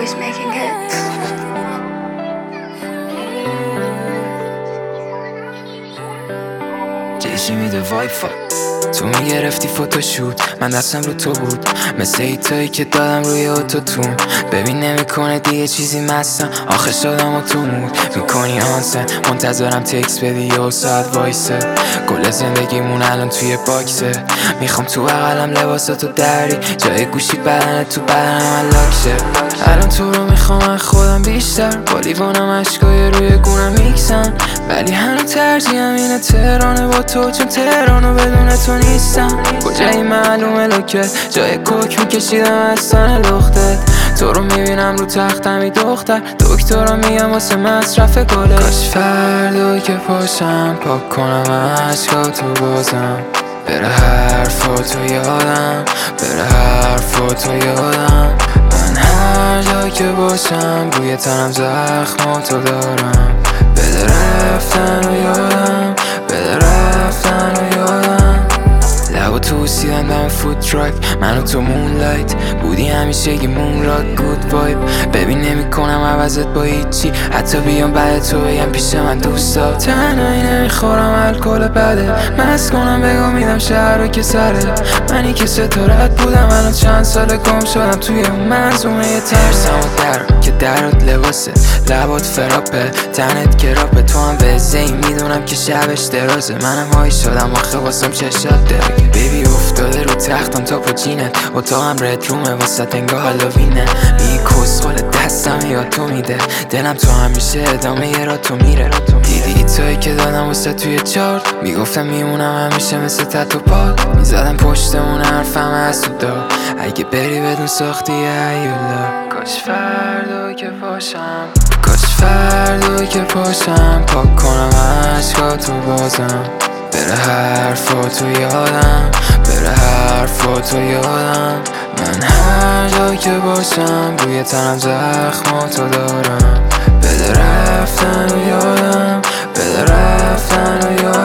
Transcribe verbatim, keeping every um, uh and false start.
always making hits. جیشی میده وای فا تو میگرفتی فوتوشوت، من دستم رو تو بود مثل ایتایی که دادم روی اوتوتون. ببین نمیکنه دیگه چیزی مستم، آخه شدم و تو مود میکنی آنسن. منتظرم تکس بدی یه ساعت وایسه، کل زندگیمون الان توی باکسه. میخوام تو بغلم لباساتو دری، جای گوشی بدنه تو بدنم الاکشه. الان تو رو میخوام از خودم بیشتر، با لیوانم عشقای روی گونم میکسن، ولی هنو ترجیحم اینه تهرانه با تو، چون تهرانو بدون تو نیستم. کجایی معلومه لوکت، جای کوک میکشیدم از تن لختت. تو رو میبینم رو تختمی دختر، دکترا میگم واسه مصرف گله. کاش فردا که پاشم پاک کنم عشقاتو بازم، بره حرفاتو یادم، بره حرفاتو یادم. من هر جا که باشم بوی تنم زخماتو دارم، بده رفتن و یادم، بده رفتن و یادم. لبا تو سیدن دم فود تراک، من و تو مونلایت بودی همیشه یه مون راک گود وایب. ببین نمی کنم عوضت با هیچی، حتی بیام بعد تو بگم پیش من دوستا. تنهایی نمیخورم الکل بده، مست کنم بگم میدم شهر رو که سره. منی که ستارت بودم الان چند سال گم شدم توی اون منظومه یه ترسم و در که درات لباسه، لبات فراپه، تنت کراپه. تو هم وزه ای میدونم که شبش درازه، منم هایی شدم آخه واسم چشات داره. بیبی افتاده رو تختم تا پا جینت، اتاقم رد رومه واسه انگاه هالووینه. میگی کسخل دستم یا تو میده، دلم تو همیشه ادامه یه را تو میره. دیدی توی که دادم واسه توی چارت، میگفتم میمونم همیشه مثل تتو پاد. میزدم پشتمون حرفم از تو دار، اگه بری بدون ساختی ایولا. کاش فردا که پاشم، کاش فردا که پاشم پاک کنم عشقاتو بازم، بره حرفاتو یادم، بره حرفاتو یادم. من هر جا که باشم بوی تنم زخماتو دارم، بده رفتن و یادم، بده رفتن و یادم.